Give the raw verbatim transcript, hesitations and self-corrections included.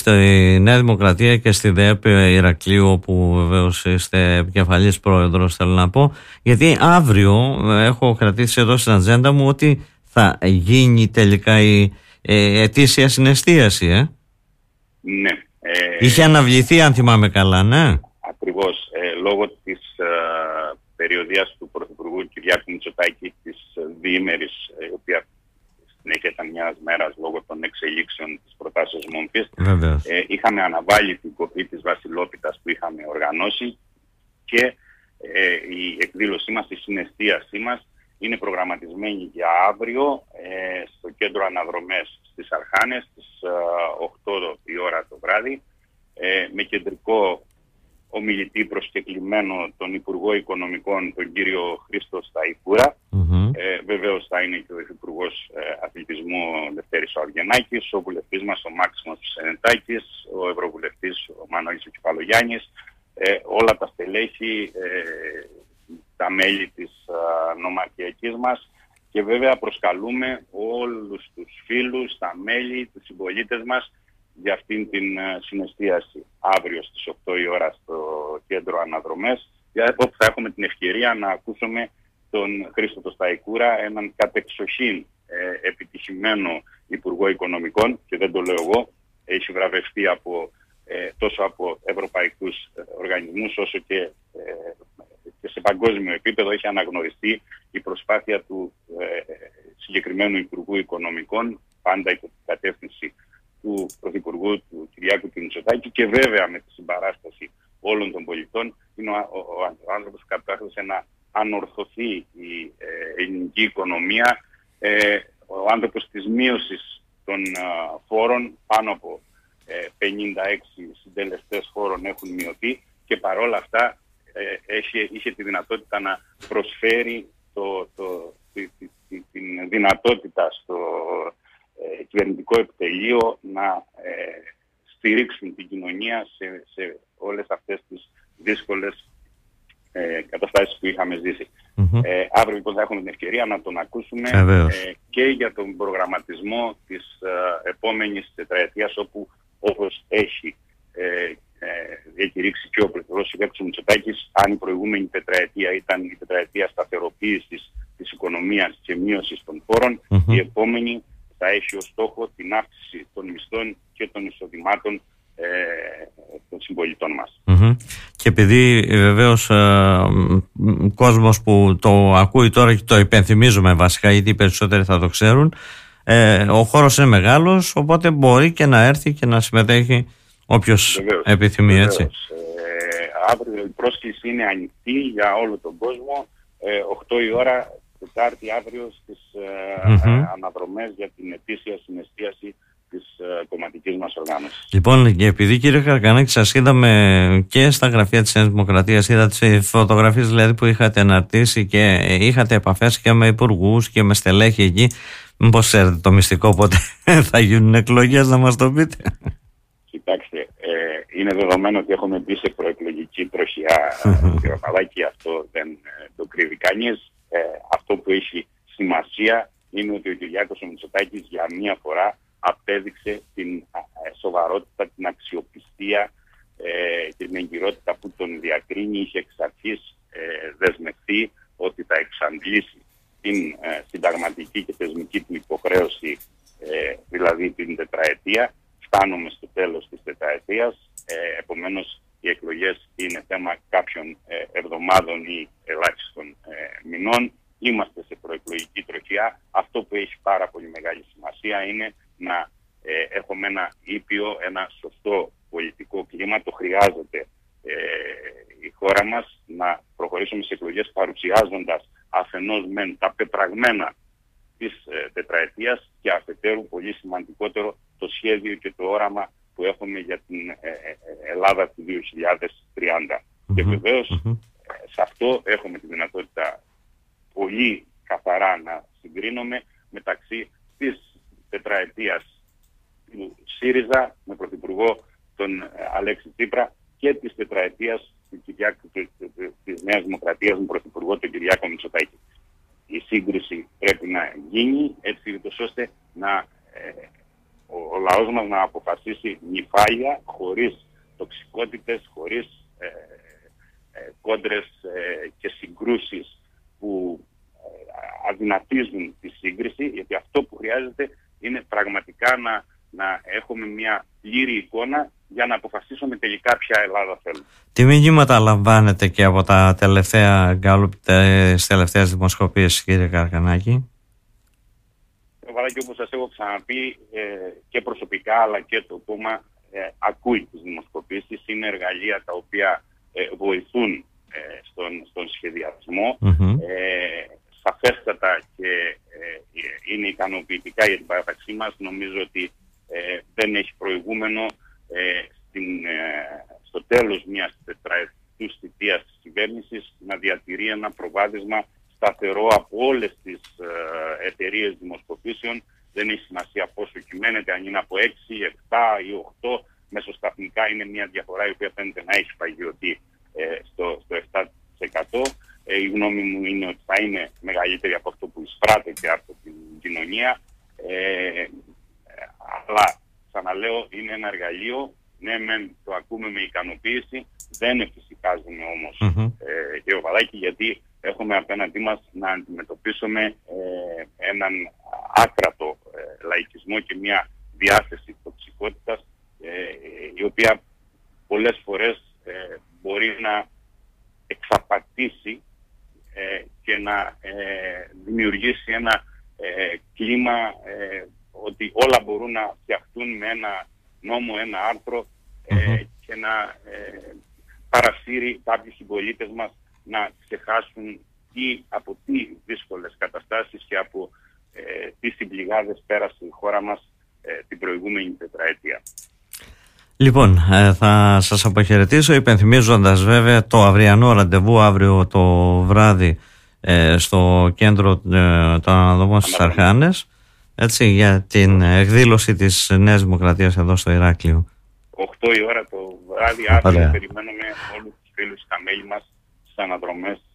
στη Νέα Δημοκρατία και στη ΔΕΠ Ηρακλείου, όπου βεβαίως είστε επικεφαλής πρόεδρος, θέλω να πω, γιατί αύριο έχω κρατήσει εδώ στην ατζέντα μου ότι θα γίνει τελικά η ε, ετήσια συναισθίαση, ε? Ναι. Ε, Είχε αναβληθεί, αν θυμάμαι καλά, ναι. Ακριβώς. Ε, λόγω της ε, περιοδίας του Πρωθυπουργού Κυριάκου Μητσοτάκη, της ε, διήμερης, ε, η οποία συνέχεια ήταν μιας μέρας λόγω των εξελίξεων της προτάσεως μορφής, ε, είχαμε αναβάλει την κοπή της Βασιλόπιτας που είχαμε οργανώσει και ε, η εκδήλωσή μας, η συναισθίασή μας είναι προγραμματισμένη για αύριο ε, στο κέντρο Αναδρομές στις Αρχάνες στις ε, οκτώ η ώρα το βράδυ, ε, με κεντρικό ομιλητή προσκεκλημένο τον Υπουργό Οικονομικών, τον κύριο Χρήστο Σταϊκούρα. Mm-hmm. Ε, βεβαίως θα είναι και ο Υφυπουργός ε, Αθλητισμού Δευτέρης Αργενάκης, ο βουλευτής μας ο Μάξιμος Σενετάκης, ο Ευρωβουλευτής ο Μανώλης ο Κεφαλογιάννης, ε, όλα τα στελέχη, ε, τα μέλη της ε, νομαρχιακής μας, και βέβαια προσκαλούμε όλους τους φίλους, τα μέλη, τους συμπολίτες μας για αυτήν την uh, συναισθίαση αύριο στις οκτώ η ώρα στο κέντρο Αναδρομές, όπου θα έχουμε την ευκαιρία να ακούσουμε τον Χρήστο το Σταϊκούρα, έναν κατεξοχήν ε, επιτυχημένο Υπουργό Οικονομικών, και δεν το λέω εγώ, έχει βραβευτεί από, ε, τόσο από ευρωπαϊκούς ε, οργανισμούς όσο και, ε, και σε παγκόσμιο επίπεδο έχει αναγνωριστεί η προσπάθεια του ε, συγκεκριμένου Υπουργού Οικονομικών, πάντα υπό την κατεύθυνση του Πρωθυπουργού του Κυριάκου του Μητσοτάκη, και βέβαια με τη συμπαράσταση όλων των πολιτών. Είναι ο, ο, ο, ο άνθρωπος που κατάφερε να ανορθωθεί η ε, ελληνική οικονομία, ε, ο άνθρωπος της μείωσης των ε, φόρων, πάνω από ε, πενήντα έξι συντελεστές φόρων έχουν μειωθεί, και παρόλα αυτά ε, είχε, είχε τη δυνατότητα να προσφέρει το, το, τη, τη, τη, την δυνατότητα στο Ε, κυβερνητικό επιτελείο να ε, στηρίξουν την κοινωνία σε, σε όλες αυτές τις δύσκολες ε, καταστάσεις που είχαμε ζήσει. Mm-hmm. Ε, αύριο λοιπόν θα έχουμε την ευκαιρία να τον ακούσουμε ε, και για τον προγραμματισμό της ε, επόμενης τετραετίας, όπου όπως έχει ε, ε, διακηρύξει και ο Πρωθυπουργός Κυριάκος Μητσοτάκης, αν η προηγούμενη τετραετία ήταν η τετραετία σταθεροποίησης της οικονομίας και μείωσης των φόρων, mm-hmm. η επόμενη θα έχει ως στόχο την αύξηση των μισθών και των εισοδημάτων ε, των συμπολιτών μας. Mm-hmm. Και επειδή βεβαίως ο ε, κόσμος που το ακούει τώρα και το υπενθυμίζουμε βασικά, γιατί οι περισσότεροι θα το ξέρουν, ε, ο χώρος είναι μεγάλος, οπότε μπορεί και να έρθει και να συμμετέχει όποιος βεβαίως, επιθυμεί, βεβαίως. Έτσι. Ε, αύριο η πρόσκληση είναι ανοιχτή για όλο τον κόσμο, ε, οκτώ η ώρα Τετάρτη αύριο στις mm-hmm. ε, αναδρομές για την ετήσια συναισθίαση της ε, κομματικής μας οργάνωσης. Λοιπόν, και επειδή κύριε Καρκανάκη σας είδαμε και στα γραφεία της Νέας Δημοκρατίας, είδα τις φωτογραφίες δηλαδή που είχατε αναρτήσει και είχατε επαφές και με υπουργούς και με στελέχη εκεί, μήπως ξέρετε το μυστικό πότε θα γίνουν εκλογές, να μας το πείτε? Κοιτάξτε, ε, είναι δεδομένο ότι έχουμε μπει σε προεκλογική τροχιά, κύριε Παπαδάκη, αυτό δεν ε, το κρύβει κανείς. Ε, αυτό που έχει σημασία είναι ότι ο Κυριάκος ο Μητσοτάκης για μία φορά απέδειξε την ε, σοβαρότητα, την αξιοπιστία ε, και την εγκυρότητα που τον διακρίνει. Είχε εξ αρχής ε, δεσμευτεί ότι θα εξαντλήσει την ε, συνταγματική και θεσμική του υποχρέωση, ε, δηλαδή την τετραετία. Φτάνουμε στο τέλος της τετραετίας, ε, επομένως οι εκλογές είναι θέμα κάποιων ε, εβδομάδων ή ελάχιστων ε, μηνών. Είμαστε σε προεκλογική τροχιά. Αυτό που έχει πάρα πολύ μεγάλη σημασία είναι να ε, έχουμε ένα ήπιο, ένα σωστό πολιτικό κλίμα. Το χρειάζεται ε, η χώρα μας να προχωρήσουμε σε εκλογές παρουσιάζοντας αφενός μεν τα πεπραγμένα της ε, τετραετίας και αφετέρου, πολύ σημαντικότερο, το σχέδιο και το όραμα που έχουμε για την ε, ε, Ελλάδα του δύο χιλιάδες τριάντα. Mm-hmm. Και βεβαίως mm-hmm. σε αυτό έχουμε τη δυνατότητα πολύ καθαρά να συγκρίνουμε μεταξύ της τετραετίας του ΣΥΡΙΖΑ με πρωθυπουργό τον Αλέξη Τσίπρα και της τετραετίας του Κυριάκου, της Νέας Δημοκρατίας με πρωθυπουργό τον Κυριάκο Μητσοτάκη. Η σύγκριση πρέπει να γίνει έτσι ώστε να, ε, ο ο λαός μας να αποφασίσει νηφάλια, χωρίς τοξικότητες, χωρίς ε, ε, κόντρες ε, και συγκρούσεις που ε, αδυνατίζουν τη σύγκριση, γιατί αυτό που χρειάζεται είναι πραγματικά να, να έχουμε μια πλήρη εικόνα για να αποφασίσουμε τελικά ποια Ελλάδα θέλουμε. Τι μηνύματα λαμβάνετε και από τα τελευταία γκάλουπ, τις τελευταίες δημοσκοπήσεις, κύριε Καρκανάκη? Και όπως σας έχω ξαναπεί, ε, και προσωπικά αλλά και το κόμμα ε, ακούει τις δημοσκοπήσεις. Είναι εργαλεία τα οποία ε, βοηθούν ε, στον, στον σχεδιασμό. Mm-hmm. Ε, σαφέστατα και ε, είναι ικανοποιητικά για την παράταξή μας. Νομίζω ότι ε, δεν έχει προηγούμενο ε, στην, ε, στο τέλος μιας τετραετούς θητείας της κυβέρνησης να διατηρεί ένα προβάδισμα σταθερό από όλες τις ε, εταιρείες δημοσκοπήσεων. Δεν έχει σημασία πόσο κυμαίνεται, αν είναι από έξι, επτά ή οκτώ. Μεσοσταθμικά είναι μια διαφορά η οποία φαίνεται να έχει παγιωθεί ε, στο, στο επτά τοις εκατό. Ε, η γνώμη μου είναι ότι θα είναι μεγαλύτερη από αυτό που εισπράττεται από την κοινωνία. Ε, αλλά, ξαναλέω, είναι ένα εργαλείο. Ναι, μεν το ακούμε με ικανοποίηση. Δεν εφησυχάζουμε όμως mm-hmm. ε, κύριο Παπαδάκη, γιατί έχουμε απέναντί μας να αντιμετωπίσουμε ε, έναν άκρατο ε, λαϊκισμό και μια διάθεση τοξικότητας ε, η οποία πολλές φορές ε, μπορεί να εξαπατήσει ε, και να ε, δημιουργήσει ένα ε, κλίμα ε, ότι όλα μπορούν να φτιαχτούν με ένα νόμο, ένα άρθρο ε, mm-hmm. και να ε, παρασύρει κάποιους συμπολίτες μας να ξεχάσουν τι, από τι δύσκολες καταστάσεις και από ε, τι συμπληγάδες πέρασε η χώρα μας ε, την προηγούμενη τετραετία. Λοιπόν, ε, θα σας αποχαιρετήσω υπενθυμίζοντας βέβαια το αυριανό ραντεβού αύριο το βράδυ ε, στο κέντρο ε, των Αναδομών στις Αρχάνες, έτσι, για την εκδήλωση της Νέας Δημοκρατίας εδώ στο Ηράκλειο. οκτώ η ώρα το βράδυ, αύριο περιμένουμε όλους τους φίλους στα μέλη μας στις αναδρομές